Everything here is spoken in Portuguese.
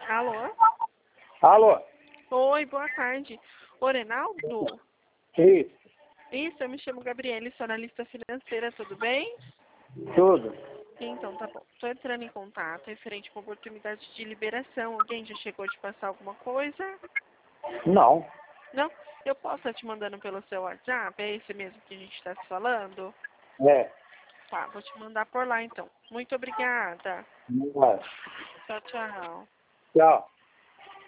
Alô? Alô? Oi, boa tarde. Ô, Reinaldo? Isso, Isso, eu me chamo Gabriele, sou analista financeira, tudo bem? tudo. Então, tá bom. Estou entrando em contato referente com oportunidade de liberação. Alguém já chegou a te passar alguma coisa? Não. Não? Eu posso estar te mandando pelo seu WhatsApp? É esse mesmo que a gente está se falando? É. Tá, vou te mandar por lá então. Muito obrigada. Não é. Tchau, tchau. Tchau.